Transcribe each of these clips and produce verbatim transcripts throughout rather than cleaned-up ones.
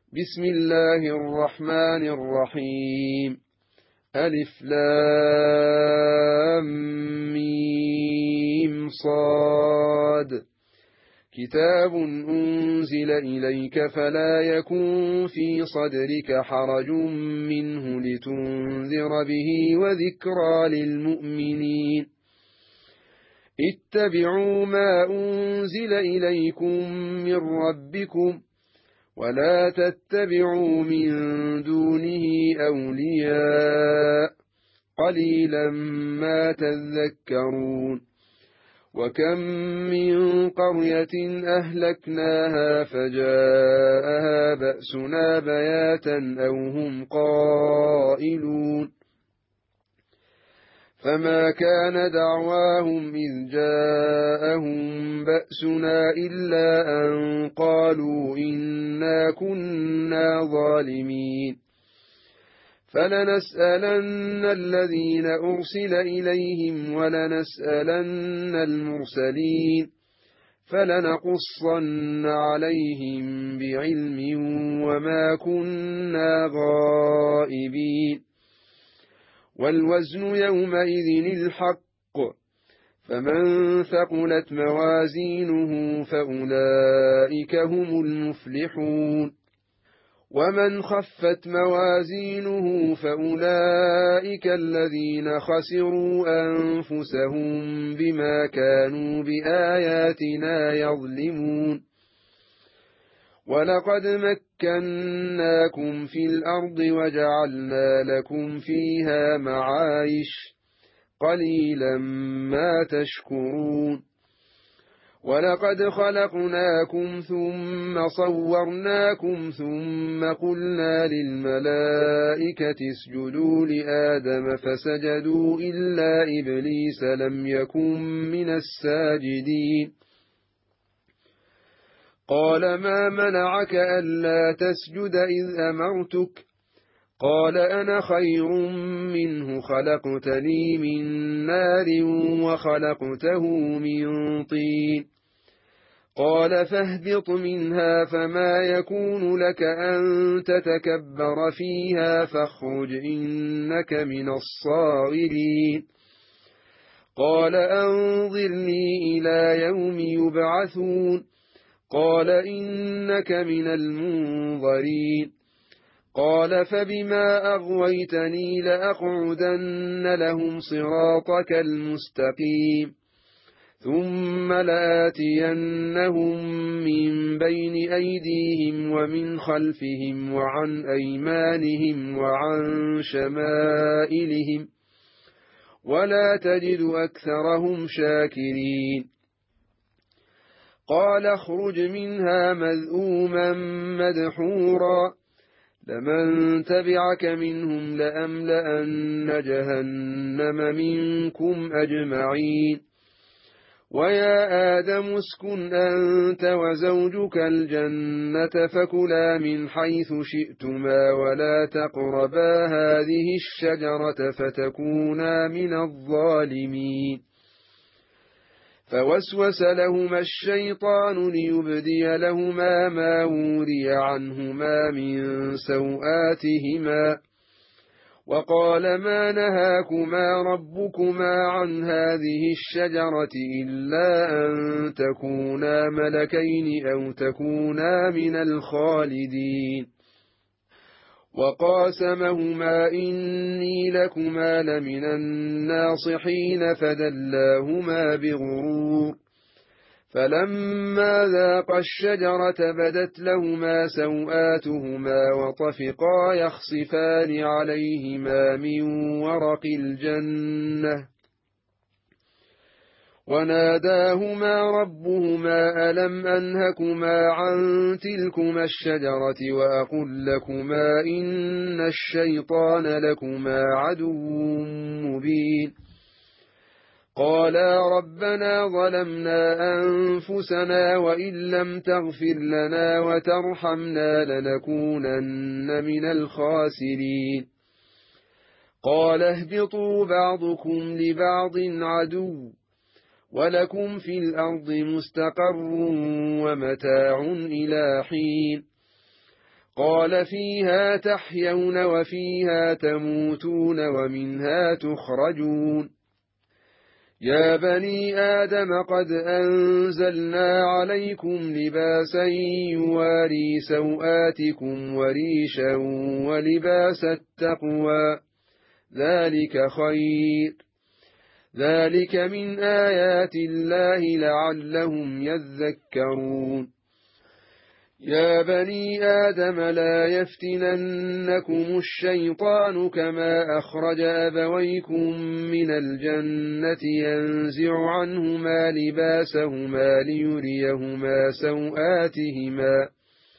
بسم الله الرحمن الرحيم. ألف لام ميم صاد. كتاب أنزل إليك فلا يكن في صدرك حرج منه لتنذر به وذكرى للمؤمنين. اتبعوا ما أنزل إليكم من ربكم ولا تتبعوا من دونه أولياء قليلا ما تذكرون. وكم من قرية أهلكناها فجاءها بأسنا بياتا أو هم قائلون. فما كان دعواهم إذ جاءهم بأسنا إلا أن قالوا إنا كنا ظالمين. فلنسألن الذين أرسل إليهم ولنسألن المرسلين فلنقصن عليهم بعلم وما كنا غائبين. والوزن يومئذ الحق، فمن ثقلت موازينه فأولئك هم المفلحون. ومن خفت موازينه فأولئك الذين خسروا أنفسهم بما كانوا بآياتنا يظلمون. ولقد مكناكم في الأرض وجعلنا لكم فيها معايش قليلا ما تشكرون. ولقد خلقناكم ثم صورناكم ثم قلنا للملائكة اسجدوا لآدم فسجدوا إلا إبليس لم يكن من الساجدين. قال ما منعك ألا تسجد إذ أمرتك؟ قال أنا خير منه خلقتني من نار وخلقته من طين. قال فاهبط منها فما يكون لك أن تتكبر فيها فاخرج إنك من الصاغرين. قال أنظرني إلى يوم يبعثون. قال إنك من المنظرين. قال فبما أغويتني لأقعدن لهم صراطك المستقيم ثم لآتينهم من بين أيديهم ومن خلفهم وعن أيمانهم وعن شمائلهم ولا تجد أكثرهم شاكرين. قال اخرج منها مذءوما مدحورا لمن تبعك منهم لأملأن جهنم منكم أجمعين. ويا آدم اسكن أنت وزوجك الجنة فكلا من حيث شئتما ولا تقربا هذه الشجرة فتكونا من الظالمين. فوسوس لهما الشيطان ليبدي لهما ما وري عنهما من سوآتهما وقال ما نهاكما ربكما عن هذه الشجرة إلا أن تكونا ملكين أو تكونا من الخالدين. وقاسمهما إني لكما لمن الناصحين فدلاهما بغرور. فلما ذاقا الشجرة بدت لهما سوآتهما وطفقا يخصفان عليهما من ورق الجنة وناداهما ربهما ألم أنهكما عن تلكما الشجرة وأقل لكما إن الشيطان لكما عدو مبين. قالا ربنا ظلمنا أنفسنا وإن لم تغفر لنا وترحمنا لنكونن من الخاسرين. قال اهبطوا بعضكم لبعض عدو ولكم في الأرض مستقر ومتاع إلى حين. قال فيها تحيون وفيها تموتون ومنها تخرجون يا بني آدم قد أنزلنا عليكم لباسا يواري سوآتكم وريشا ولباس التقوى ذلك خير ذلك من آيات الله لعلهم يذكرون يا بني آدم لا يفتننكم الشيطان كما أخرج أبويكم من الجنة ينزع عنهما لباسهما ليريهما سوآتهما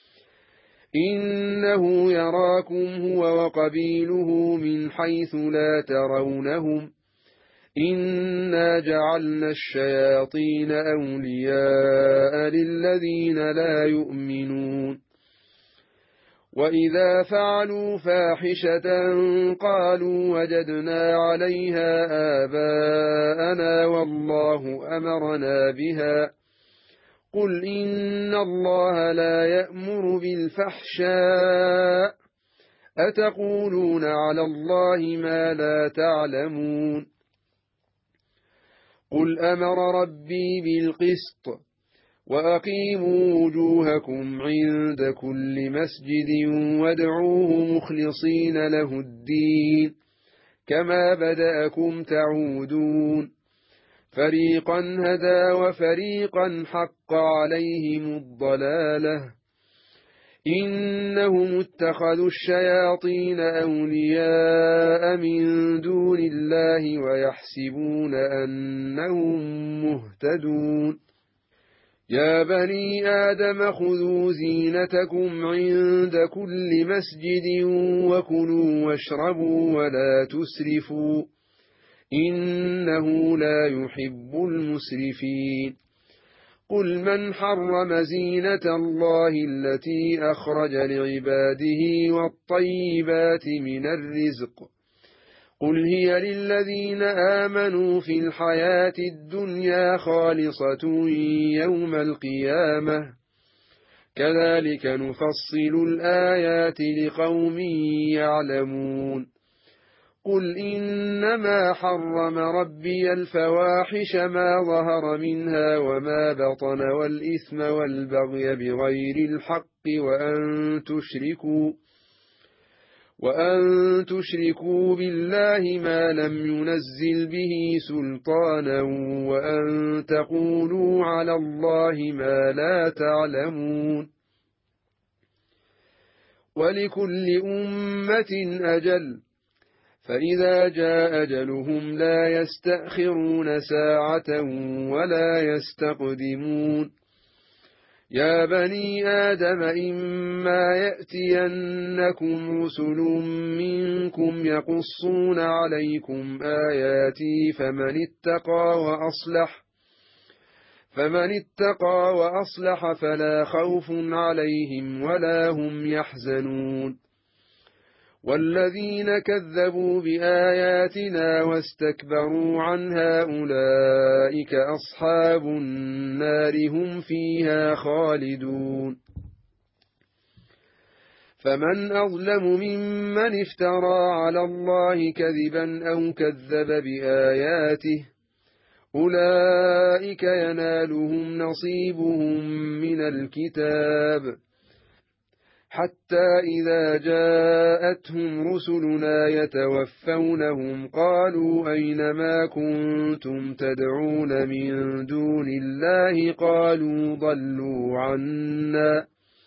إنه يراكم هو وقبيله من حيث لا ترونهم إنا جعلنا الشياطين أولياء للذين لا يؤمنون وإذا فعلوا فاحشة قالوا وجدنا عليها آباءنا والله أمرنا بها قل إن الله لا يأمر بالفحشاء أتقولون على الله ما لا تعلمون قل أمر ربي بالقسط وأقيموا وجوهكم عند كل مسجد وادعوه مخلصين له الدين كما بدأكم تعودون فريقا هدى وفريقا حق عليهم الضلالة إنهم اتخذوا الشياطين أولياء من دون الله ويحسبون أنهم مهتدون يا بني آدم خذوا زينتكم عند كل مسجد وكلوا واشربوا ولا تسرفوا إنه لا يحب المسرفين قل من حرم زينة الله التي أخرج لعباده والطيبات من الرزق قل هي للذين آمنوا في الحياة الدنيا خالصة يوم القيامة كذلك نفصل الآيات لقوم يعلمون قل إنما حرم ربي الفواحش ما ظهر منها وما بطن والإثم والبغي بغير الحق وأن تشركوا وأن تشركوا بالله ما لم ينزل به سلطانا وأن تقولوا على الله ما لا تعلمون ولكل أمة أجل فإذا جاء أجلهم لا يستأخرون ساعة ولا يستقدمون يا بني آدم إما يأتينكم رسل منكم يقصون عليكم آياتي فمن اتقى وأصلح فمن اتقى وأصلح فلا خوف عليهم ولا هم يحزنون والذين كذبوا بآياتنا واستكبروا عنها أولئك أصحاب النار هم فيها خالدون فمن أظلم ممن افترى على الله كذبا أو كذب بآياته أولئك ينالهم نصيبهم من الكتاب حتى إذا جاءتهم رسلنا يتوفونهم قالوا أين ما كنتم تدعون من دون الله قالوا ضلوا عنا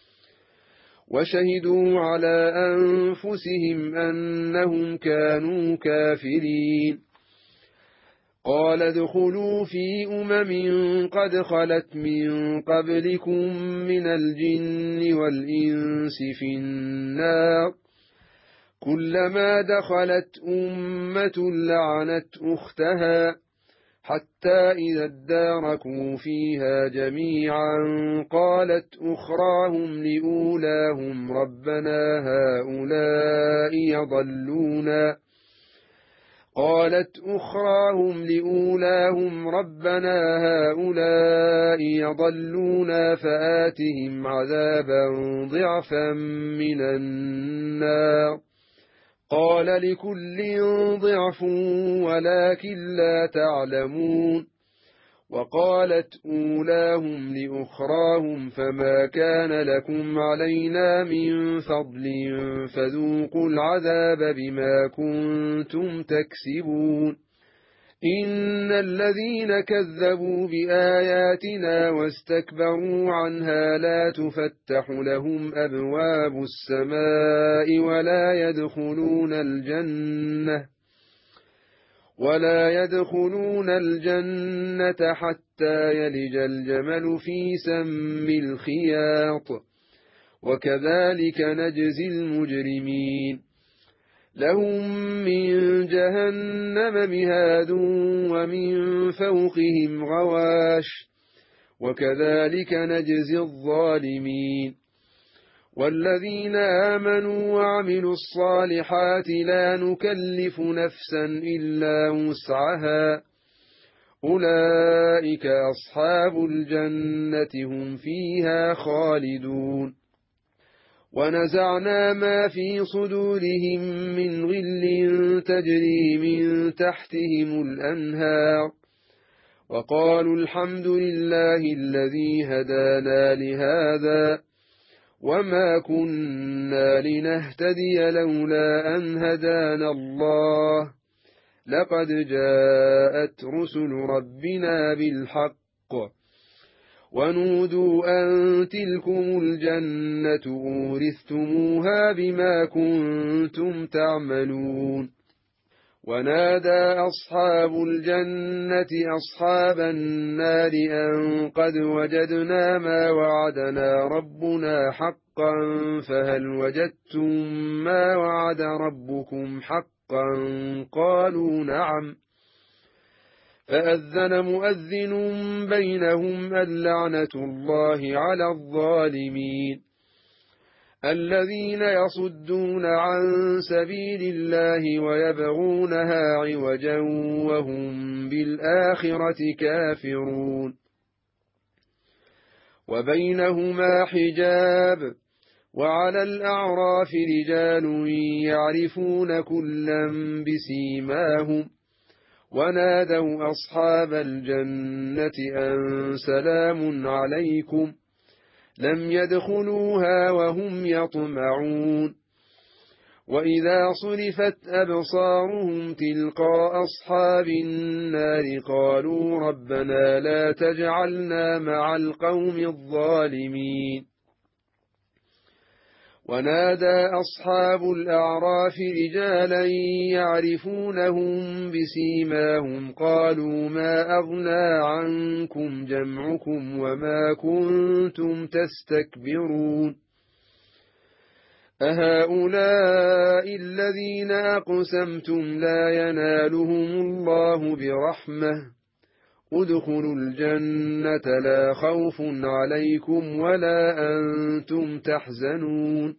وشهدوا على أنفسهم أنهم كانوا كافرين قال ادخلوا في أمم قد خلت من قبلكم من الجن والإنس في النار كلما دخلت أمة لعنت أختها حتى إذا اداركوا فيها جميعا قالت أخراهم لأولاهم ربنا هؤلاء يضلونا قالت أخراهم لأولاهم ربنا هؤلاء يضلونا فآتهم عذابا ضعفا من النار قال لكل ضعف ولكن لا تعلمون وقالت أولاهم لأخراهم فما كان لكم علينا من فضل فذوقوا العذاب بما كنتم تكسبون إن الذين كذبوا بآياتنا واستكبروا عنها لا تفتح لهم أبواب السماء ولا يدخلون الجنة ولا يدخلون الجنة حتى يلج الجمل في سم الخياط وكذلك نجزي المجرمين لهم من جهنم مهاد ومن فوقهم غواش وكذلك نجزي الظالمين والذين آمنوا وعملوا الصالحات لا نكلف نفسا إلا وسعها أولئك أصحاب الجنة هم فيها خالدون ونزعنا ما في صدورهم من غل تجري من تحتهم الأنهار وقالوا الحمد لله الذي هدانا لهذا وما كنا لنهتدي لولا أن هدانا الله لقد جاءت رسل ربنا بالحق ونودوا أن تلكم الجنة أورثتموها بما كنتم تعملون ونادى أصحاب الجنة أصحاب النار أن قد وجدنا ما وعدنا ربنا حقا فهل وجدتم ما وعد ربكم حقا قالوا نعم فأذن مؤذن بينهم اللعنة الله على الظالمين الذين يصدون عن سبيل الله ويبغونها عوجا وهم بالآخرة كافرون وبينهما حجاب وعلى الأعراف رجال يعرفون كلا بسيماهم ونادوا أصحاب الجنة أن سلام عليكم لم يدخلوها وهم يطمعون وإذا صرفت أبصارهم تلقاء أصحاب النار قالوا ربنا لا تجعلنا مع القوم الظالمين ونادى أصحاب الأعراف رجالا يعرفونهم بسيماهم قالوا ما أغنى عنكم جمعكم وما كنتم تستكبرون أهؤلاء الذين أقسمتم لا ينالهم الله برحمة ادخلوا الجنة لا خوف عليكم ولا أنتم تحزنون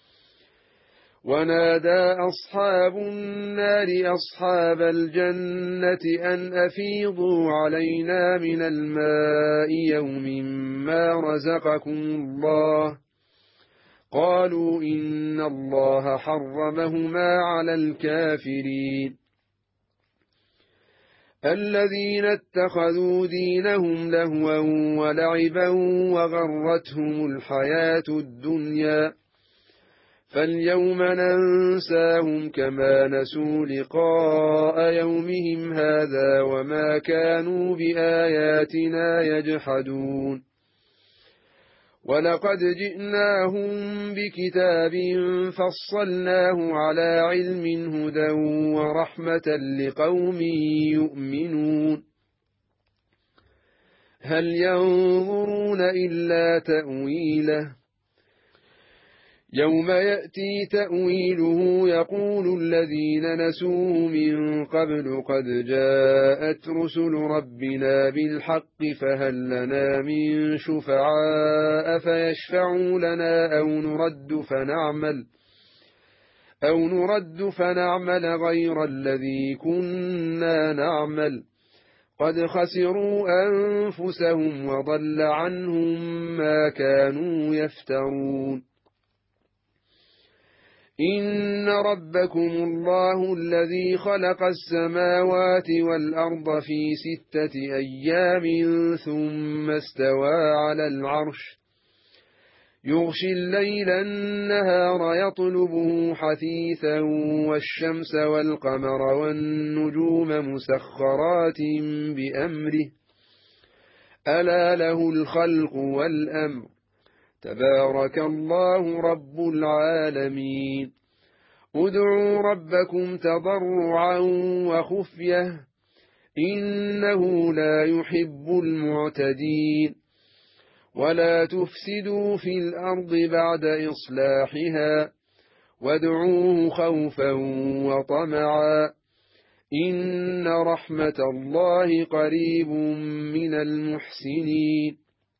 ونادى أصحاب النار أصحاب الجنة أن أفيضوا علينا من الماء يوم ما رزقكم الله قالوا إن الله حرمهما على الكافرين الذين اتخذوا دينهم لهوا ولعبا وغرتهم الحياة الدنيا فاليوم ننساهم كما نسوا لقاء يومهم هذا وما كانوا بآياتنا يجحدون ولقد جئناهم بكتاب فصلناه على علم هدى ورحمة لقوم يؤمنون هل ينظرون إلا تأويله يوم يأتي تأويله يقول الذين نسوه من قبل قد جاءت رسل ربنا بالحق فهل لنا من شفعاء فيشفعوا لنا أو نرد فنعمل أو نرد فنعمل غير الذي كنا نعمل قد خسروا أنفسهم وضل عنهم ما كانوا يفترون. إن ربكم الله الذي خلق السماوات والأرض في ستة أيام ثم استوى على العرش يغشي الليل النهار يطلبه حثيثا والشمس والقمر والنجوم مسخرات بأمره ألا له الخلق والأمر تبارك الله رب العالمين. ادعوا ربكم تضرعا وخفية إنه لا يحب المعتدين. ولا تفسدوا في الأرض بعد إصلاحها وادعوه خوفا وطمعا إن رحمة الله قريب من المحسنين.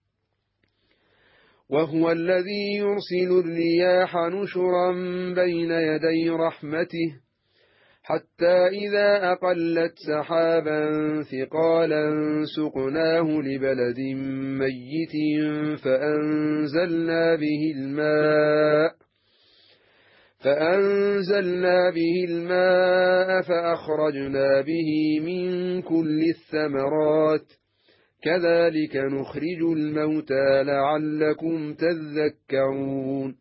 وهو الذي يرسل الرياح نشرا بين يدي رحمته حتى إذا أقلت سحابا ثقالا سقناه لبلد ميت فأنزلنا به الماء فأنزلنا به الماء فأخرجنا به من كل الثمرات كذلك نخرج الموتى لعلكم تذكرون.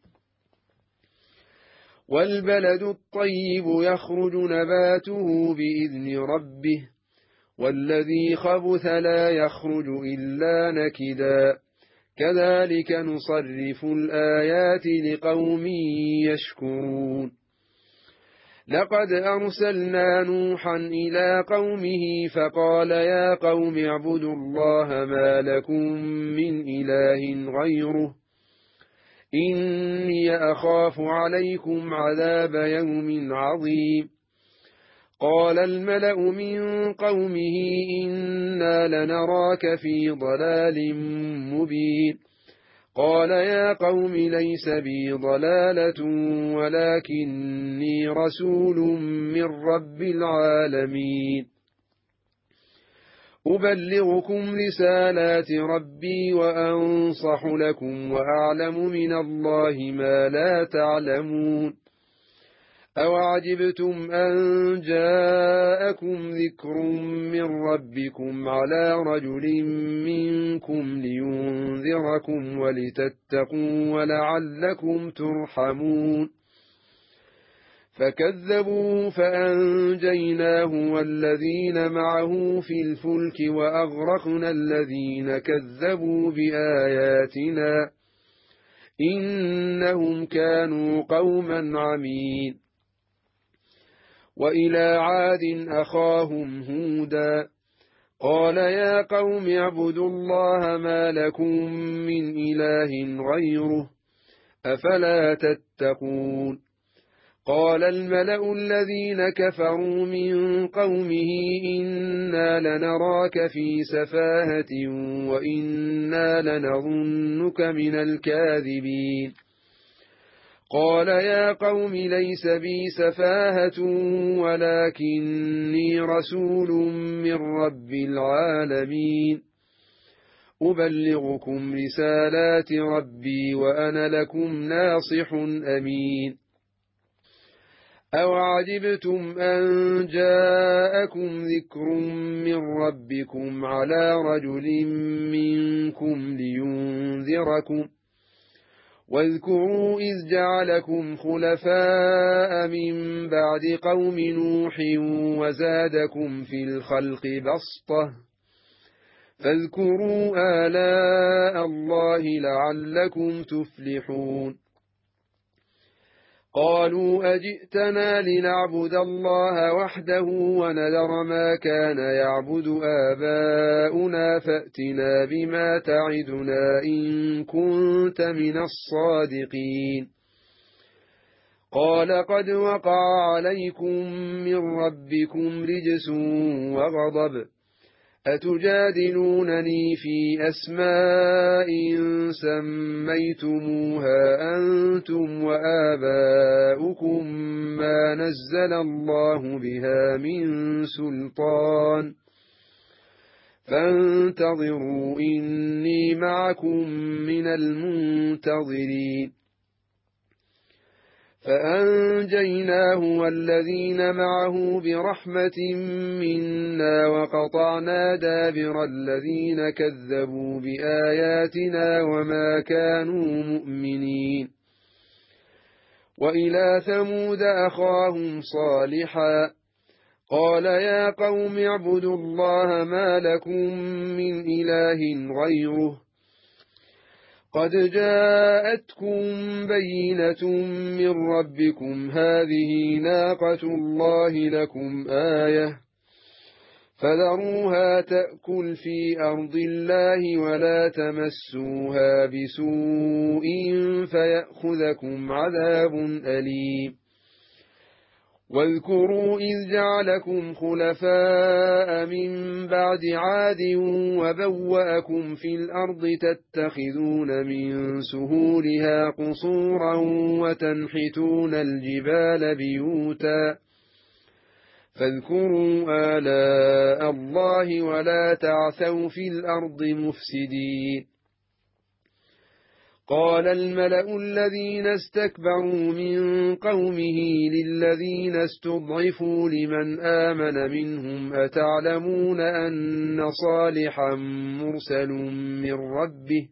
والبلد الطيب يخرج نباته بإذن ربه والذي خبث لا يخرج إلا نكدا كذلك نصرف الآيات لقوم يشكرون. لقد أرسلنا نوحا إلى قومه فقال يا قوم اعبدوا الله ما لكم من إله غيره إني أخاف عليكم عذاب يوم عظيم. قال الملأ من قومه إنا لنراك في ضلال مبين. قال يا قوم ليس بي ضلالة ولكني رسول من رب العالمين أبلغكم رسالات ربي وأنصح لكم وأعلم من الله ما لا تعلمون. أوعجبتم أن جاءكم ذكر من ربكم على رجل منكم لينذركم ولتتقوا ولعلكم ترحمون. فكذبوا فأنجيناه والذين معه في الفلك وأغرقنا الذين كذبوا بآياتنا إنهم كانوا قوما عمين. وإلى عاد أخاهم هودا قال يا قوم اعبدوا الله ما لكم من إله غيره أفلا تتقون. قال الملأ الذين كفروا من قومه إنا لنراك في سفاهة وإنا لنظنك من الكاذبين. قال يا قوم ليس بي سفاهة ولكني رسول من رب العالمين أبلغكم رسالات ربي وأنا لكم ناصح أمين. أوعجبتم أن جاءكم ذكر من ربكم على رجل منكم لينذركم واذكروا إذ جعلكم خلفاء من بعد قوم نوح وزادكم في الخلق بسطة فاذكروا آلاء الله لعلكم تفلحون. قالوا أجئتنا لنعبد الله وحده ونذر ما كان يعبد آباؤنا فأتنا بما تعدنا إن كنت من الصادقين. قال قد وقع عليكم من ربكم رجس وغضب أتجادلونني في أسماء سميتموها أنتم وآباؤكم ما نزل الله بها من سلطان فانتظروا إني معكم من المنتظرين فأنجيناه والذين معه برحمة منا وقطعنا دابر الذين كذبوا بآياتنا وما كانوا مؤمنين وإلى ثمود أخاهم صالحا قال يا قوم اعبدوا الله ما لكم من إله غيره قد جاءتكم بينة من ربكم هذه ناقة الله لكم آية فذروها تأكل في أرض الله ولا تمسوها بسوء فيأخذكم عذاب أليم واذكروا إذ جعلكم خلفاء من بعد عاد وبوأكم في الأرض تتخذون من سهولها قصورا وتنحتون الجبال بيوتا فاذكروا آلاء الله ولا تعثوا في الأرض مفسدين قال الملأ الذين استكبروا من قومه للذين استضعفوا لمن آمن منهم أتعلمون أن صالحا مرسل من ربه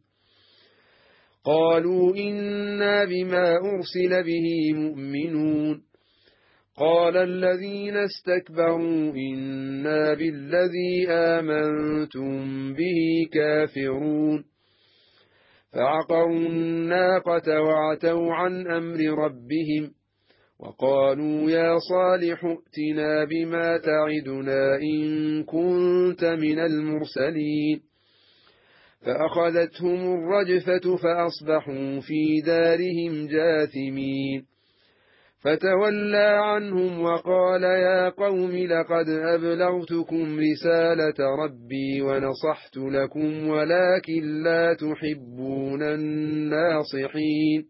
قالوا إنا بما أرسل به مؤمنون قال الذين استكبروا إنا بالذي آمنتم به كافرون فعقروا الناقة وعتوا عن أمر ربهم وقالوا يا صالح ائتنا بما تعدنا إن كنت من المرسلين فأخذتهم الرجفة فأصبحوا في دارهم جاثمين فتولى عنهم وقال يا قوم لقد أبلغتكم رسالة ربي ونصحت لكم ولكن لا تحبون الناصحين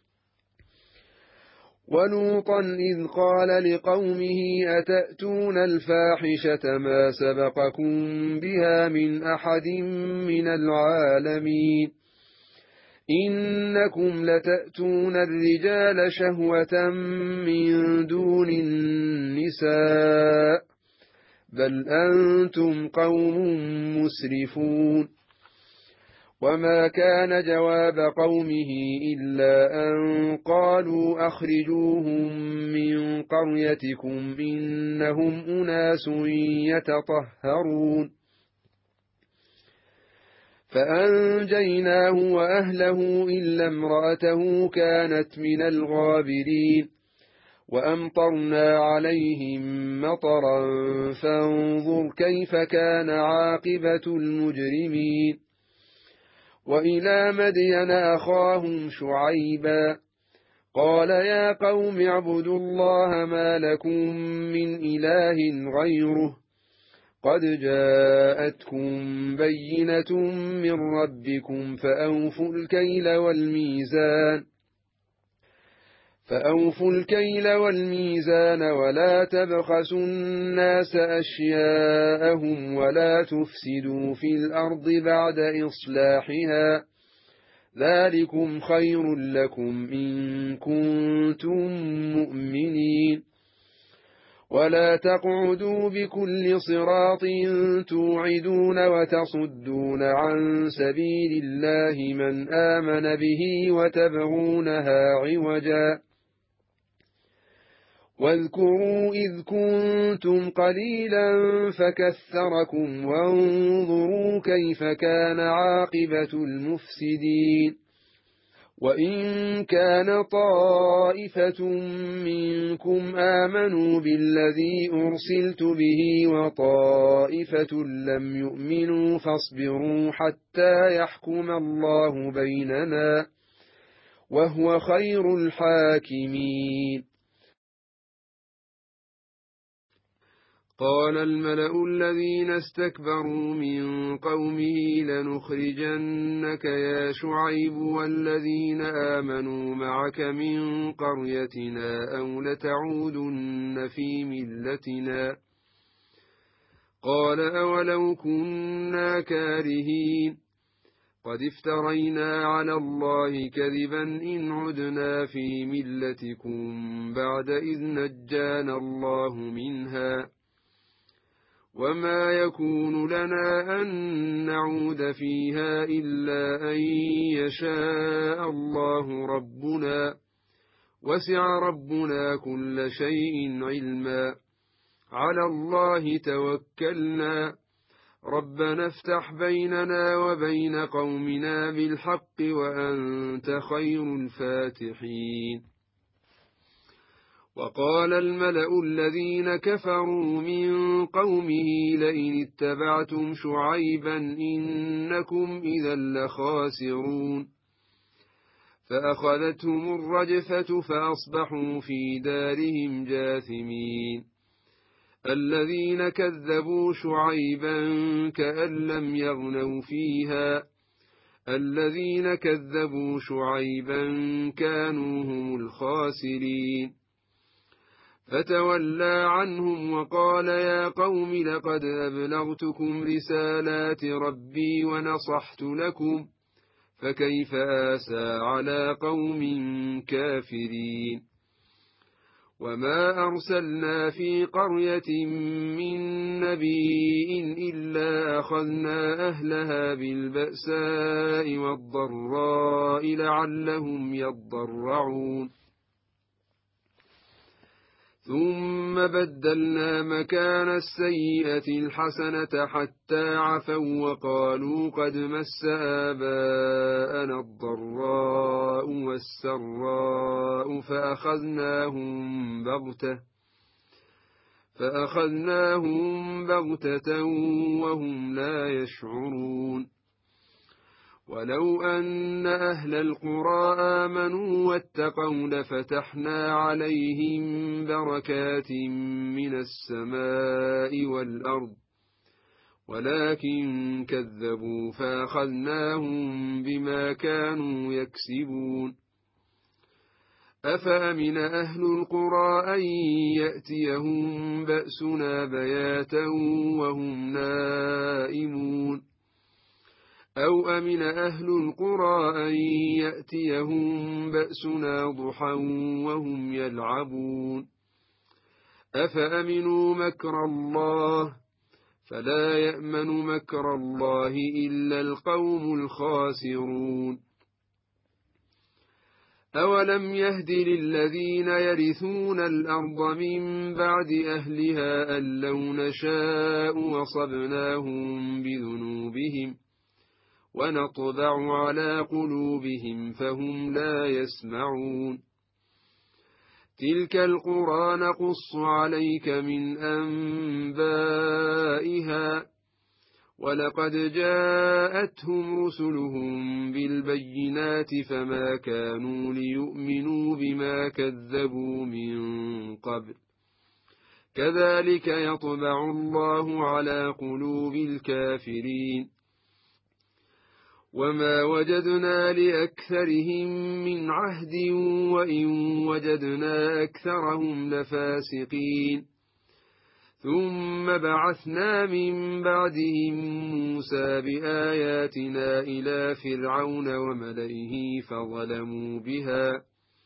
ولوطا إذ قال لقومه أتأتون الفاحشة ما سبقكم بها من أحد من العالمين إنكم لتأتون الرجال شهوة من دون النساء بل أنتم قوم مسرفون وما كان جواب قومه إلا أن قالوا أخرجوهم من قريتكم إنهم أناس يتطهرون فأنجيناه وأهله إلا امرأته كانت من الغابرين وأمطرنا عليهم مطرا فانظر كيف كان عاقبة المجرمين وإلى مدين أخاهم شعيبا قال يا قوم اعبدوا الله ما لكم من إله غيره قد جاءتكم بينة من ربكم فأوفوا الكيل والميزان فأوفوا الكيل والميزان ولا تبخسوا الناس أشياءهم ولا تفسدوا في الأرض بعد إصلاحها ذلكم خير لكم إن كنتم مؤمنين ولا تقعدوا بكل صراط توعدون وتصدون عن سبيل الله من آمن به وتبغونها عوجا واذكروا إذ كنتم قليلا فكثركم وانظروا كيف كان عاقبة المفسدين وإن كان طائفة منكم آمنوا بالذي أرسلت به وطائفة لم يؤمنوا فاصبروا حتى يحكم الله بيننا وهو خير الحاكمين قال الملأ الذين استكبروا من قومه لنخرجنك يا شعيب والذين آمنوا معك من قريتنا أو لتعودن في ملتنا قال أولو كنا كارهين قد افترينا على الله كذبا إن عدنا في ملتكم بعد إذ نجانا الله منها وما يكون لنا أن نعود فيها إلا أن يشاء الله ربنا وسع ربنا كل شيء علما على الله توكلنا ربنا افتح بيننا وبين قومنا بالحق وأنت خير الفاتحين وقال الملأ الذين كفروا من قومه لئن اتبعتم شعيبا إنكم إذا لخاسرون فأخذتهم الرجفة فأصبحوا في دارهم جاثمين الذين كذبوا شعيبا كأن لم يغنوا فيها الذين كذبوا شعيبا كانوا هم الخاسرين فتولى عنهم وقال يا قوم لقد أبلغتكم رسالات ربي ونصحت لكم فكيف آسى على قوم كافرين وما أرسلنا في قرية من نبي إلا أخذنا أهلها بالبأساء والضراء لعلهم يضرعون ثم بدلنا مكان السيئة الحسنة حتى عفوا وقالوا قد مس آباءنا الضراء والسراء فأخذناهم بغتة فأخذناهم بغتة وهم لا يشعرون ولو أن أهل القرى آمنوا واتقوا لفتحنا عليهم بركات من السماء والأرض ولكن كذبوا فأخذناهم بما كانوا يكسبون أفأمن أهل القرى أن يأتيهم بأسنا بياتا وهم نائمون أو أمن أهل القرى أن يأتيهم بأسنا ضحى وهم يلعبون أفأمنوا مكر الله فلا يأمن مكر الله إلا القوم الخاسرون أولم يهد للذين يرثون الأرض من بعد أهلها أن لو نشاء وصبناهم بذنوبهم ونطبع على قلوبهم فهم لا يسمعون تلك القرى نقص عليك من أنبائها ولقد جاءتهم رسلهم بالبينات فما كانوا ليؤمنوا بما كذبوا من قبل كذلك يطبع الله على قلوب الكافرين وما وجدنا لأكثرهم من عهد وإن وجدنا أكثرهم لفاسقين ثم بعثنا من بعدهم موسى بآياتنا إلى فرعون وملئه فظلموا بها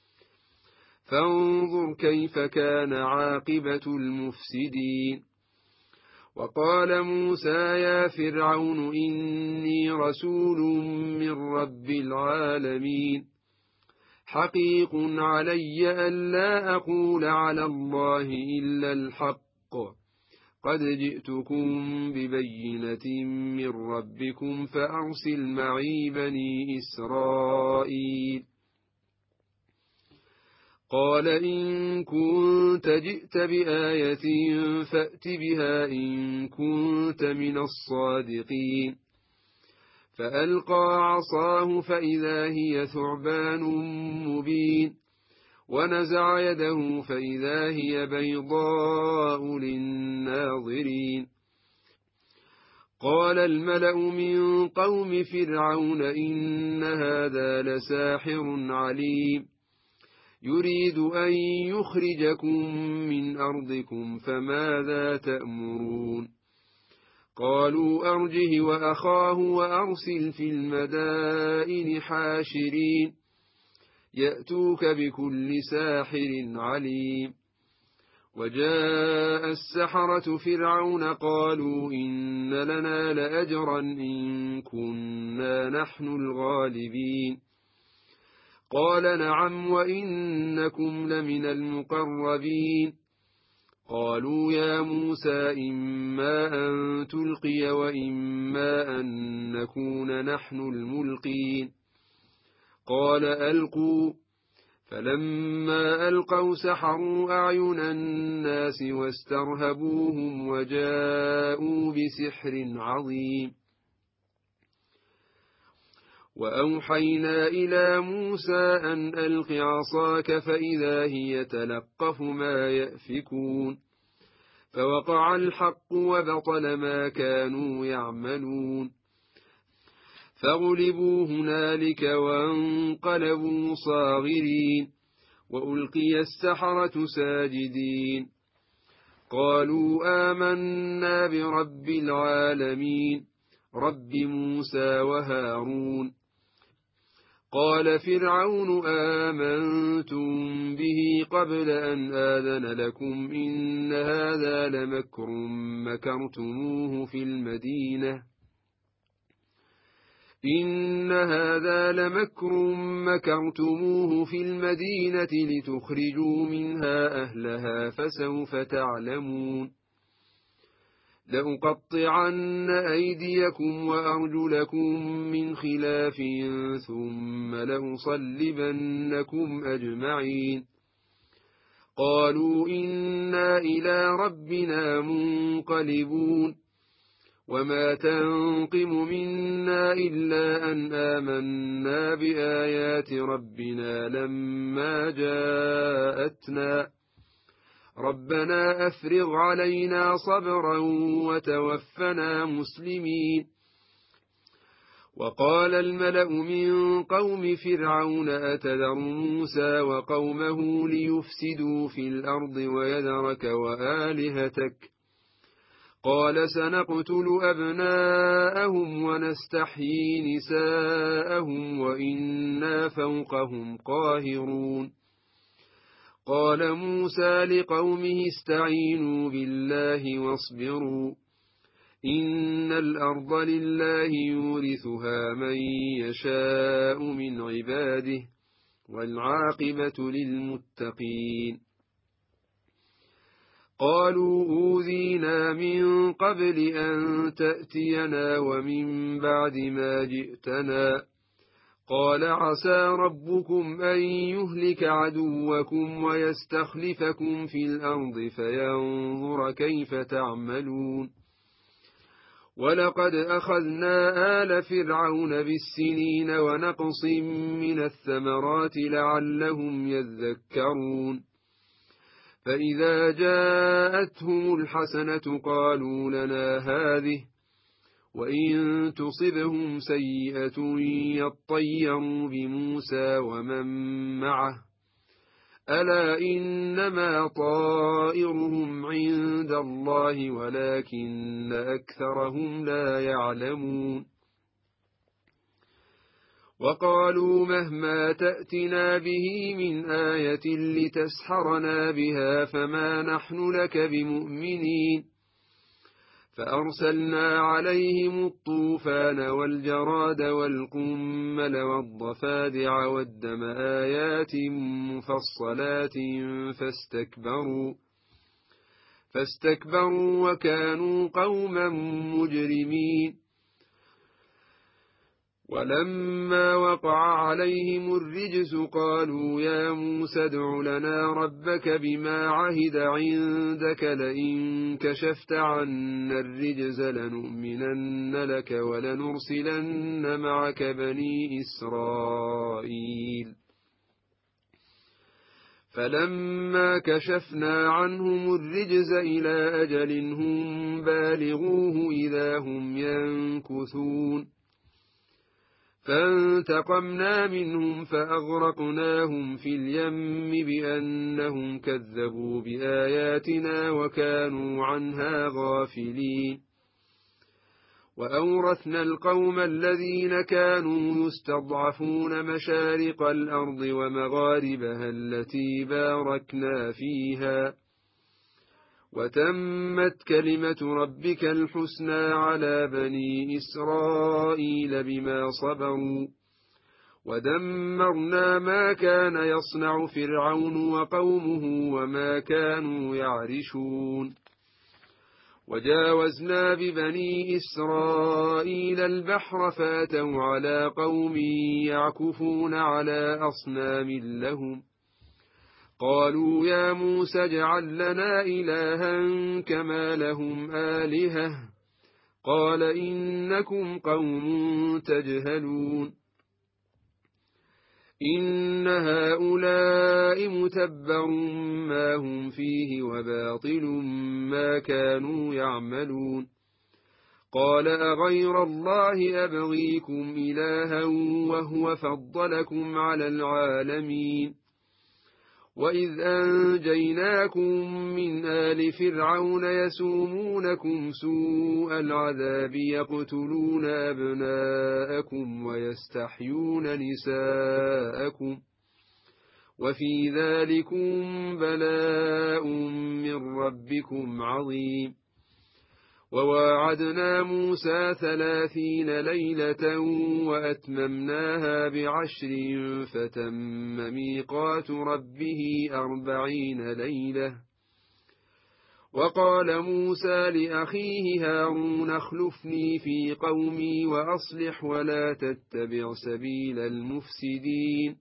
فانظر كيف كان عاقبة المفسدين وقال موسى يا فرعون إني رسول من رب العالمين حقيق علي ألا أقول على الله إلا الحق قد جئتكم ببينة من ربكم فأرسل معي بني إسرائيل قال إن كنت جئت بآية فأت بها إن كنت من الصادقين فألقى عصاه فإذا هي ثعبان مبين ونزع يده فإذا هي بيضاء للناظرين. قال الملأ من قوم فرعون إن هذا لساحر عليم يريد أن يخرجكم من أرضكم فماذا تأمرون. قالوا أرجه وأخاه وأرسل في المدائن حاشرين يأتوك بكل ساحر عليم. وجاء السحرة فرعون قالوا إن لنا لأجرا إن كنا نحن الغالبين. قال نعم وإنكم لمن المقربين. قالوا يا موسى إما أن تلقي وإما أن نكون نحن الملقين. قال ألقوا. فلما ألقوا سحروا أعين الناس واسترهبوهم وجاءوا بسحر عظيم. وأوحينا إلى موسى أن ألق عصاك فإذا هي تلقف ما يأفكون. فوقع الحق وبطل ما كانوا يعملون. فغلبوا هنالك وانقلبوا صاغرين وألقي السحرة ساجدين. قالوا آمنا برب العالمين رب موسى وهارون. قال فرعون آمنتم به قبل أن آذن لكم إن هذا لمكر مكرتموه في المدينة إن هذا لمكر مكرتموه في المدينة لتخرجوا منها أهلها فسوف تعلمون. لأقطعن أيديكم وأرجلكم من خلاف ثم لأصلبنكم أجمعين. قالوا إنا إلى ربنا منقلبون. وما تنقم منا إلا أن آمنا بآيات ربنا لما جاءتنا ربنا أفرغ علينا صبرا وتوفنا مسلمين. وقال الملأ من قوم فرعون أتذر موسى وقومه ليفسدوا في الأرض ويذرك وآلهتك قال سنقتل أبناءهم ونستحيي نساءهم وإنا فوقهم قاهرون. قال موسى لقومه استعينوا بالله واصبروا إن الأرض لله يورثها من يشاء من عباده والعاقبة للمتقين. قالوا أوذينا من قبل أن تأتينا ومن بعد ما جئتنا. قال عسى ربكم أن يهلك عدوكم ويستخلفكم في الأرض فينظر كيف تعملون. ولقد أخذنا آل فرعون بالسنين ونقص من الثمرات لعلهم يذكرون. فإذا جاءتهم الحسنة قالوا لنا هذه وإن تصبهم سيئة يطيروا بموسى ومن معه ألا إنما طائرهم عند الله ولكن أكثرهم لا يعلمون. وقالوا مهما تأتنا به من آية لتسحرنا بها فما نحن لك بمؤمنين. فأرسلنا عليهم الطوفان والجراد والقمل والضفادع والدم آيات مفصلات فاستكبروا فاستكبروا وكانوا قوما مجرمين. ولما وقع عليهم الرجس قالوا يا موسى ادع لنا ربك بما عهد عندك لئن كشفت عنا الرجز لنؤمنن لك ولنرسلن معك بني إسرائيل. فلما كشفنا عنهم الرجز إلى أجل هم بالغوه إذا هم ينكثون فانتقمنا منهم فأغرقناهم في اليم بأنهم كذبوا بآياتنا وكانوا عنها غافلين وأورثنا القوم الذين كانوا يستضعفون مشارق الأرض ومغاربها التي باركنا فيها وتمت كلمة ربك الحسنى على بني إسرائيل بما صبروا ودمرنا ما كان يصنع فرعون وقومه وما كانوا يعرشون وجاوزنا ببني إسرائيل البحر فاتوا على قوم يعكفون على أصنام لهم قالوا يا موسى اجعل لنا إلها كما لهم آلهة قال إنكم قوم تجهلون إن هؤلاء متبر ما هم فيه وباطل ما كانوا يعملون قال أغير الله أبغيكم إلها وهو فضلكم على العالمين وإذ أنجيناكم من آل فرعون يسومونكم سوء العذاب يقتلون أبناءكم ويستحيون نساءكم وفي ذلكم بلاء من ربكم عظيم وواعدنا موسى ثلاثين ليلة وأتممناها بعشر فتم ميقات ربه أربعين ليلة وقال موسى لأخيه هارون اخلفني في قومي وأصلح ولا تتبع سبيل المفسدين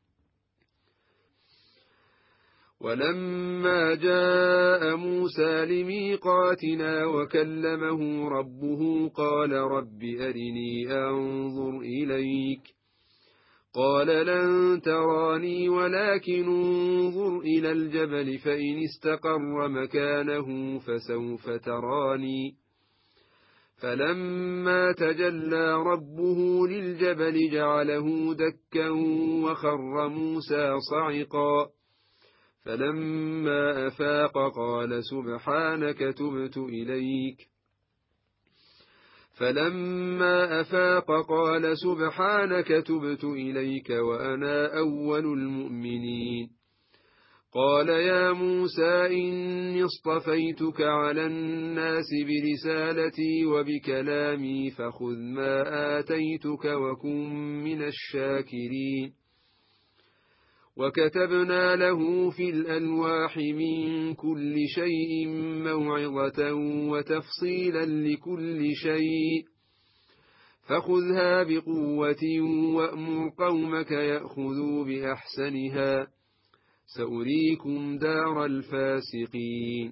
ولما جاء موسى لميقاتنا وكلمه ربه قال رب أرني أنظر إليك قال لن تراني ولكن انظر إلى الجبل فإن استقر مكانه فسوف تراني فلما تجلى ربه للجبل جعله دكا وخر موسى صعقا فلما أفاق قال سبحانك تبت إليك فلما أفاق قال سبحانك تبت إليك وأنا أول المؤمنين قال يا موسى إني اصطفيتك على الناس برسالتي وبكلامي فخذ ما آتيتك وكن من الشاكرين وكتبنا له في الألواح من كل شيء موعظة وتفصيلا لكل شيء فخذها بقوة وأمر قومك يأخذوا بأحسنها سأريكم دار الفاسقين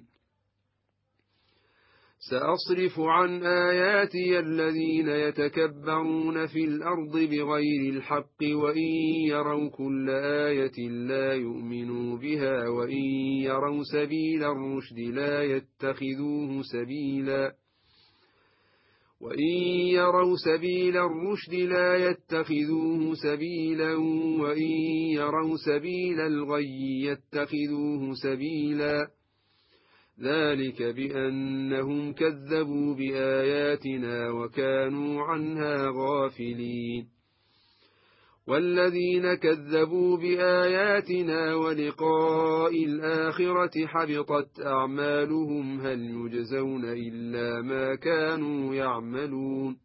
سأصرف عن آياتي الذين يتكبرون في الأرض بغير الحق وإن يروا كل آية لا يؤمنوا بها وإن يروا سبيل الرشد لا يتخذوه سبيلا وإن يروا سبيل الرشد لا يتخذوه سبيلا وإن يروا سبيل الغي يتخذوه سبيلا ذلك بأنهم كذبوا بآياتنا وكانوا عنها غافلين والذين كذبوا بآياتنا ولقاء الآخرة حبطت أعمالهم هل يجزون إلا ما كانوا يعملون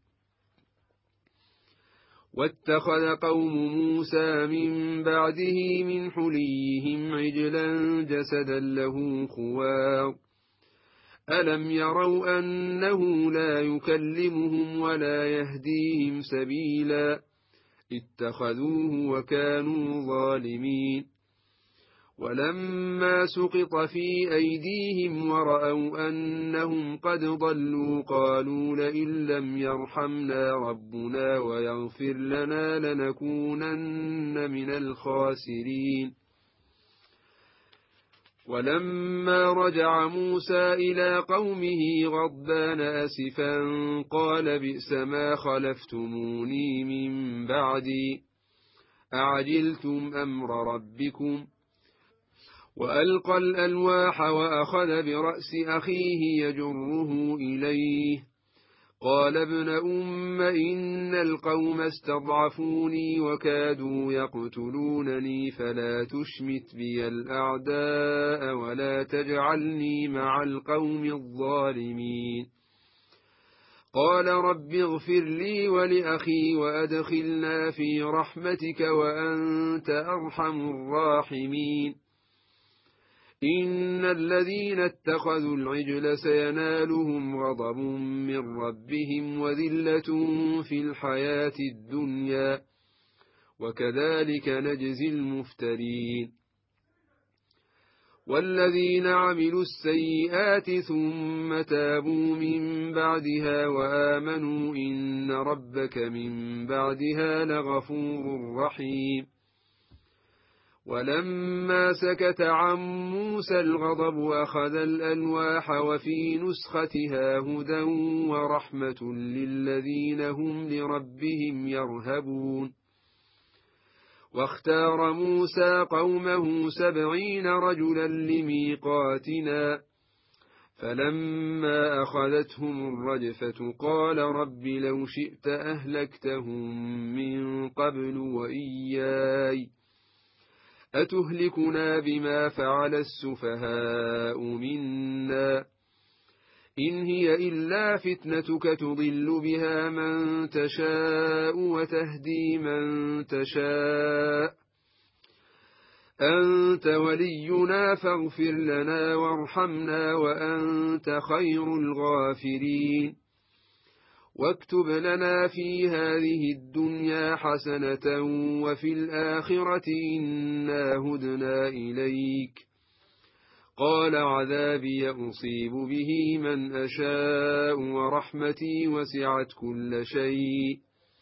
واتخذ قوم موسى من بعده من حليهم عجلا جسدا له خوار ألم يروا أنه لا يكلمهم ولا يهديهم سبيلا اتخذوه وكانوا ظالمين ولما سقط في أيديهم ورأوا أنهم قد ضلوا قالوا لئن لم يرحمنا ربنا ويغفر لنا لنكونن من الخاسرين ولما رجع موسى إلى قومه غضبان أسفا قال بئس ما خلفتموني من بعدي أعجلتم أمر ربكم وألقى الألواح وأخذ برأس أخيه يجره إليه قال ابن أم إن القوم استضعفوني وكادوا يقتلونني فلا تشمت بي الأعداء ولا تجعلني مع القوم الظالمين قال رب اغفر لي ولأخي وأدخلنا في رحمتك وأنت أرحم الراحمين إن الذين اتخذوا العجل سينالهم غضب من ربهم وذلة في الحياة الدنيا وكذلك نجزي المفترين والذين عملوا السيئات ثم تابوا من بعدها وآمنوا إن ربك من بعدها لغفور رحيم ولما سكت عن موسى الغضب أخذ الألواح وفي نسختها هدى ورحمة للذين هم لربهم يرهبون واختار موسى قومه سبعين رجلا لميقاتنا فلما أخذتهم الرجفة قال رب لو شئت أهلكتهم من قبل وإياي أتهلكنا بما فعل السفهاء منا إن هي إلا فتنتك تضل بها من تشاء وتهدي من تشاء أنت ولينا فاغفر لنا وارحمنا وأنت خير الغافرين واكتب لنا في هذه الدنيا حسنة وفي الآخرة إنا هدنا إليك قال عذابي أصيب به من أشاء ورحمتي وسعت كل شيء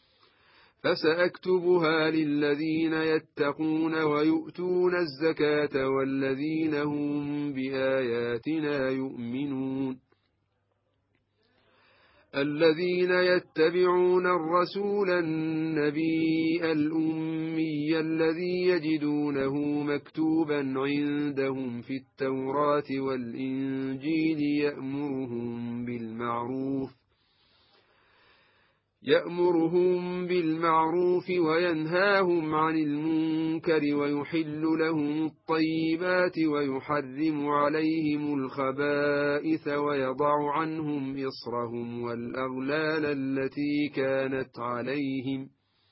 فسأكتبها للذين يتقون ويؤتون الزكاة والذين هم بآياتنا يؤمنون الذين يتبعون الرسول النبي الأمي الذي يجدونه مكتوبا عندهم في التوراة والإنجيل يأمرهم بالمعروف يأمرهم بالمعروف وينهاهم عن المنكر ويحل لهم الطيبات ويحرم عليهم الخبائث ويضع عنهم إصرهم والأغلال التي كانت عليهم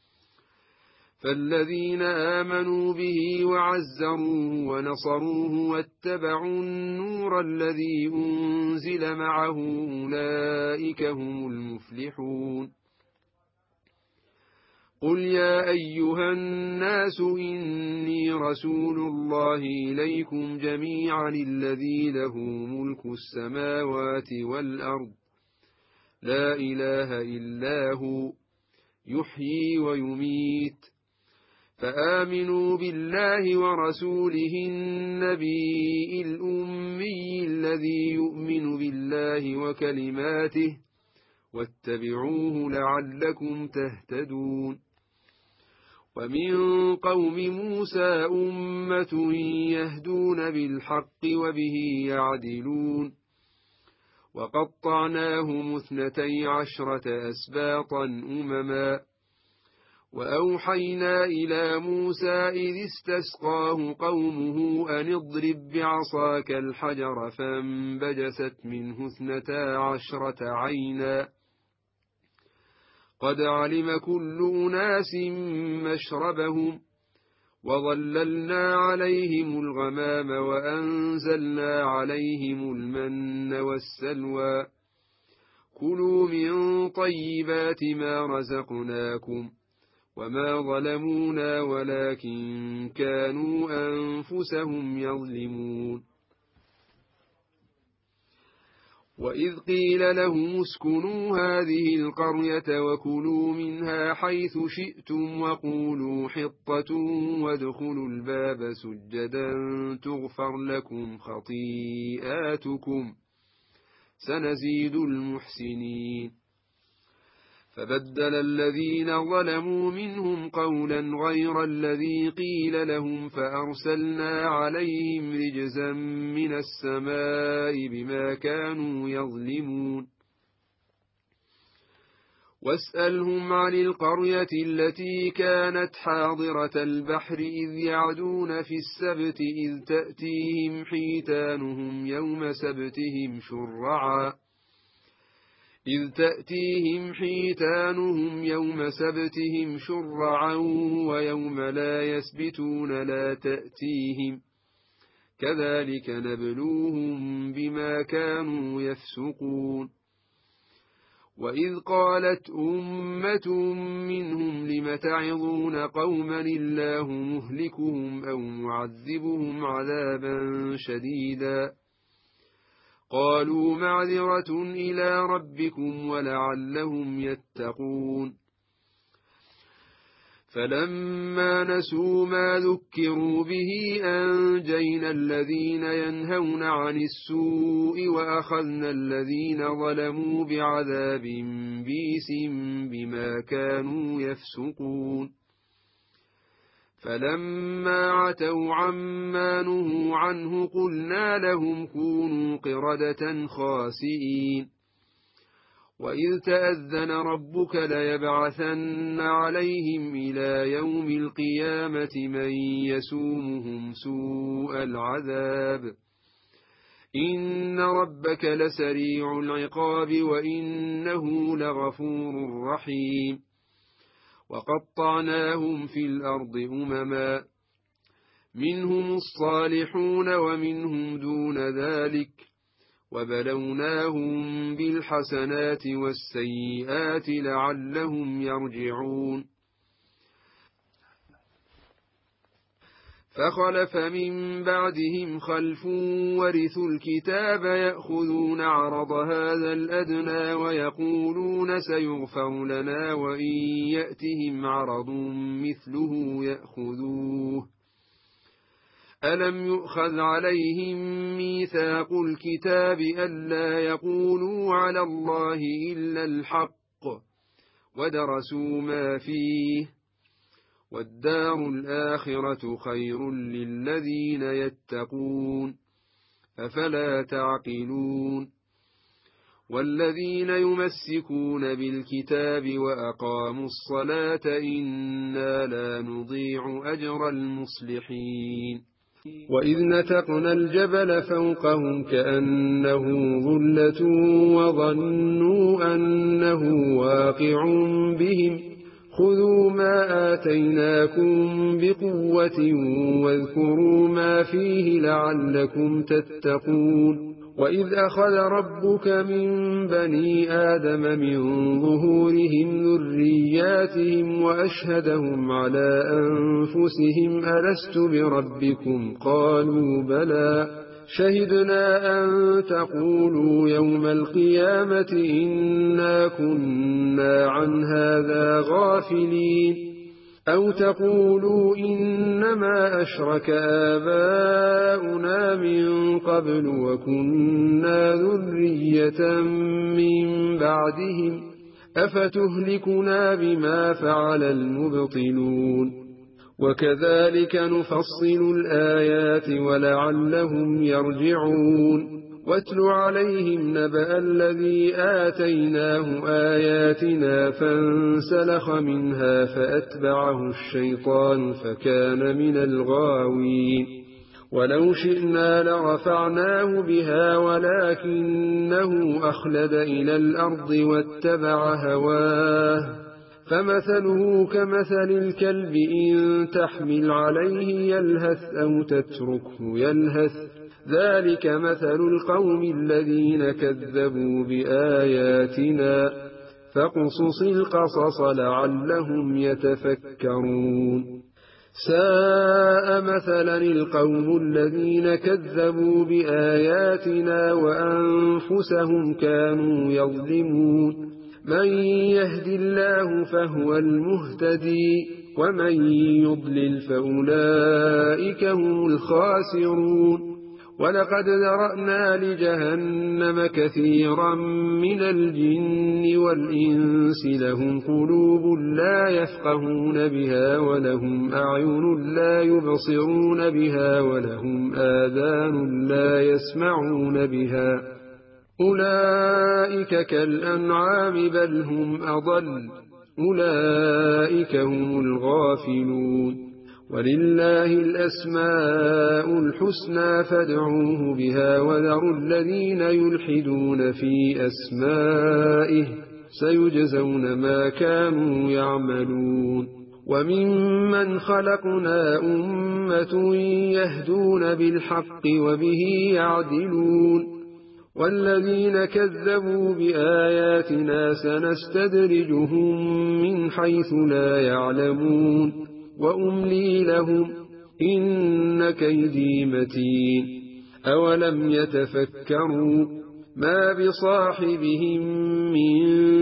فالذين آمنوا به وعزروه ونصروه واتبعوا النور الذي أنزل معه أولئك هم المفلحون قل يا أيها الناس إني رسول الله إليكم جميعا الذي له ملك السماوات والأرض لا إله إلا هو يحيي ويميت فآمنوا بالله ورسوله النبي الأمي الذي يؤمن بالله وكلماته واتبعوه لعلكم تهتدون ومن قوم موسى أمة يهدون بالحق وبه يعدلون وقطعناهم اثنتي عشرة أسباطا أمما وأوحينا إلى موسى إذ استسقاه قومه أن اضرب بعصاك الحجر فانبجست منه اثنتا عشرة عينا قد علم كل أناس مشربهم وظللنا عليهم الغمام وأنزلنا عليهم المن والسلوى كلوا من طيبات ما رزقناكم وما ظلمونا ولكن كانوا أنفسهم يظلمون وإذ قيل لهم اسكنوا هذه القرية وكلوا منها حيث شئتم وقولوا حطة وادخلوا الباب سجدا تغفر لكم خطيئاتكم سنزيد المحسنين. فبدل الذين ظلموا منهم قولا غير الذي قيل لهم فأرسلنا عليهم رجزا من السماء بما كانوا يظلمون. واسألهم عن القرية التي كانت حاضرة البحر إذ يعدون في السبت إذ تأتيهم حيتانهم يوم سبتهم شرعا إذ تأتيهم حيتانهم يوم سبتهم شرعا ويوم لا يسبتون لا تأتيهم كذلك نبلوهم بما كانوا يفسقون. وإذ قالت أمة منهم لم تعظون قوما الله مهلكهم أو معذبهم عذابا شديدا قالوا معذرة إلى ربكم ولعلهم يتقون. فلما نسوا ما ذكروا به أنجينا الذين ينهون عن السوء وأخذنا الذين ظلموا بعذاب بئيس بما كانوا يفسقون. فلما عتوا عما نهوا عنه قلنا لهم كونوا قردة خاسئين. وإذ تأذن ربك ليبعثن عليهم إلى يوم القيامة من يسومهم سوء العذاب إن ربك لسريع العقاب وإنه لغفور رحيم. وقطعناهم في الأرض أمما منهم الصالحون ومنهم دون ذلك وبلوناهم بالحسنات والسيئات لعلهم يرجعون. فخلف من بعدهم خلف ورثوا الكتاب يأخذون عرض هذا الأدنى ويقولون سيغفر لنا وإن يأتهم عرض مثله يأخذوه. ألم يؤخذ عليهم ميثاق الكتاب ألا يقولوا على الله إلا الحق ودرسوا ما فيه والدار الآخرة خير للذين يتقون أفلا تعقلون. والذين يمسكون بالكتاب وأقاموا الصلاة إنا لا نضيع أجر المصلحين. وإذ نتقنا الجبل فوقهم كأنه ظلة وظنوا أنه واقع بهم خذوا ما آتيناكم بقوة واذكروا ما فيه لعلكم تتقون. وإذ أخذ ربك من بني آدم من ظهورهم ذرياتهم وأشهدهم على أنفسهم ألست بربكم قالوا بلى شهدنا أن تقولوا يوم القيامة إنا كنا عن هذا غافلين أو تقولوا إنما أشرك آباؤنا من قبل وكنا ذرية من بعدهم أفتهلكنا بما فعل المبطلون. وكذلك نفصل الآيات ولعلهم يرجعون. واتل عليهم نبأ الذي آتيناه آياتنا فانسلخ منها فأتبعه الشيطان فكان من الغاوين. ولو شئنا لرفعناه بها ولكنه أخلد إلى الأرض واتبع هواه فمثله كمثل الكلب إن تحمل عليه يلهث أو تتركه يلهث ذلك مثل القوم الذين كذبوا بآياتنا فاقصص القصص لعلهم يتفكرون. ساء مثلا القوم الذين كذبوا بآياتنا وأنفسهم كانوا يظلمون من يهد الله فهو المهتدي ومن يضلل فأولئك هم الخاسرون ولقد ذرأنا لجهنم كثيرا من الجن والإنس لهم قلوب لا يفقهون بها ولهم أعين لا يبصرون بها ولهم آذان لا يسمعون بها أولئك كالأنعام بل هم أضل أولئك هم الغافلون ولله الأسماء الحسنى فادعوه بها وذروا الذين يلحدون في أسمائه سيجزون ما كانوا يعملون وممن خلقنا أمة يهدون بالحق وبه يعدلون والذين كذبوا بآياتنا سنستدرجهم من حيث لا يعلمون وأملي لهم إن كيدي متين أولم يتفكروا ما بصاحبهم من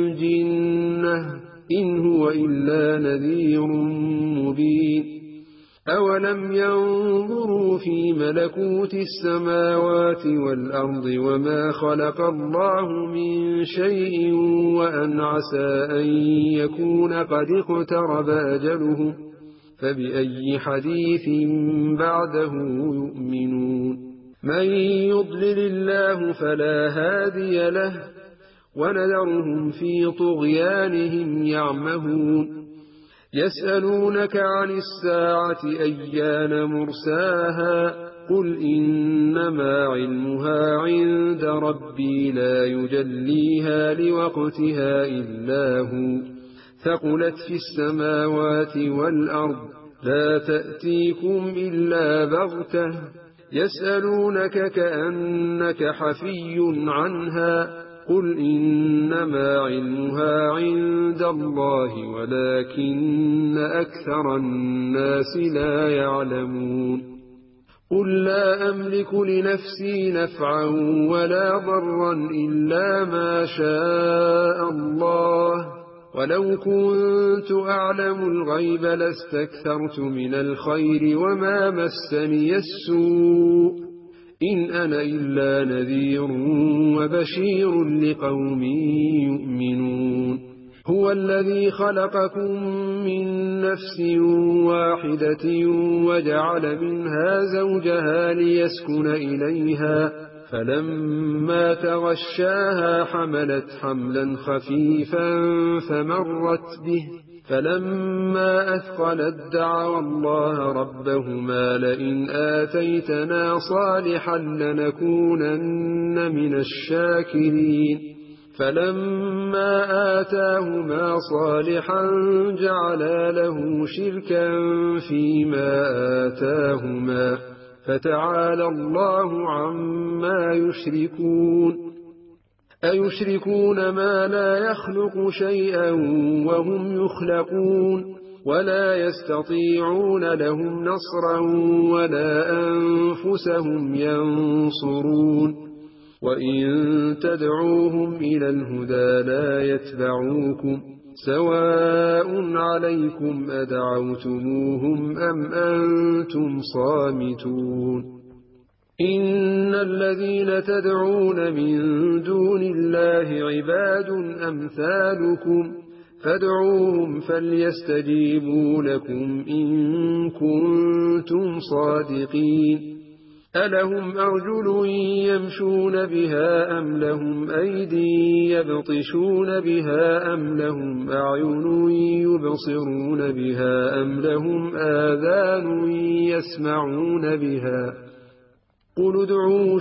جنة إن هو إلا نذير مبين أولم ينظروا في ملكوت السماوات والأرض وما خلق الله من شيء وأن عسى أن يكون قد اقترب أجلهم فبأي حديث بعده يؤمنون من يضلل الله فلا هادي له ونذرهم في طغيانهم يعمهون يسألونك عن الساعة أيان مرساها قل إنما علمها عند ربي لا يجليها لوقتها إلا هو ثقلت في السماوات والأرض لا تأتيكم إلا بغتة يسألونك كأنك حفي عنها قل إنما علمها عند الله ولكن أكثر الناس لا يعلمون قل لا أملك لنفسي نفعا ولا ضرا إلا ما شاء الله ولو كنت أعلم الغيب لاستكثرت من الخير وما مسني السوء إن أنا إلا نذير وبشير لقوم يؤمنون هو الذي خلقكم من نفس واحدة وجعل منها زوجها ليسكن إليها فلما تغشاها حملت حملا خفيفا فمرت به فلما أثقلت دعوا الله ربهما لئن آتيتنا صالحا لنكونن من الشاكرين فلما آتاهما صالحا جعلا له شركا فيما آتاهما فتعالى الله عما يشركون أيشركون ما لا يخلق شيئا وهم يخلقون ولا يستطيعون لهم نصرا ولا أنفسهم ينصرون وإن تدعوهم إلى الهدى لا يتبعوكم سواء عليكم أدعوتموهم أم أنتم صامتون إن الذين تدعون من دون الله عباد أمثالكم فادعوهم فليستجيبوا لكم إن كنتم صادقين ألهم أرجل يمشون بها أم لهم أيدي يبطشون بها أم لهم أعين يبصرون بها أم لهم آذان يسمعون بها قل ادعوا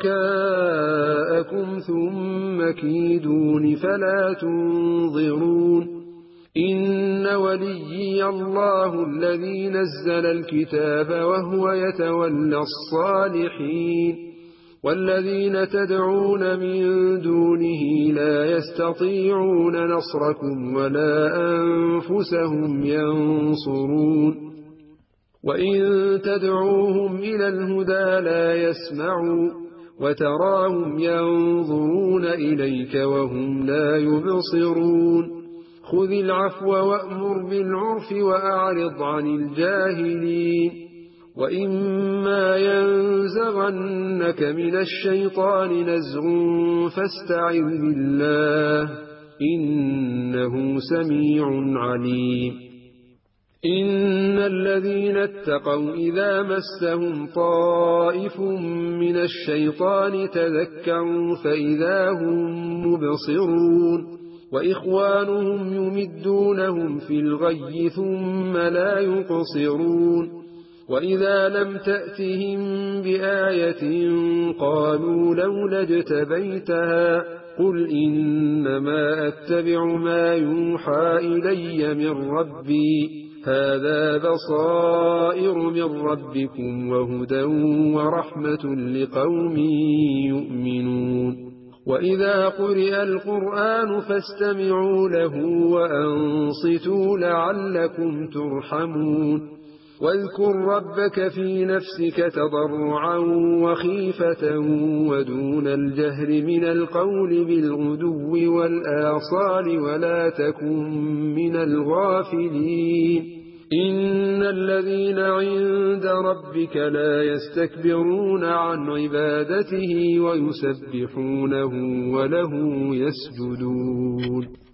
شركاءكم ثم كيدون فلا تنظرون إن وليي الله الذي نزل الكتاب وهو يتولى الصالحين والذين تدعون من دونه لا يستطيعون نصركم ولا أنفسهم ينصرون وإن تدعوهم إلى الهدى لا يسمعوا وتراهم ينظرون إليك وهم لا يبصرون خذ العفو وأمر بالعرف وأعرض عن الجاهلين وإما ينزغنك من الشيطان نزغ فاستعذ بالله إنه سميع عليم إن الذين اتقوا إذا مسهم طائف من الشيطان تذكروا فإذا هم مبصرون وإخوانهم يمدونهم في الغي ثم لا يقصرون وإذا لم تأتهم بآية قالوا لولا اجتبيتها قل إنما أتبع ما يوحى إلي من ربي هذا بصائر من ربكم وهدى ورحمة لقوم يؤمنون وإذا قرئ القرآن فاستمعوا له وأنصتوا لعلكم ترحمون واذكر ربك في نفسك تضرعا وخيفة ودون الجهر من القول بالغدو والآصال ولا تكن من الغافلين إن الذين عند ربك لا يستكبرون عن عبادته ويسبحونه وله يسجدون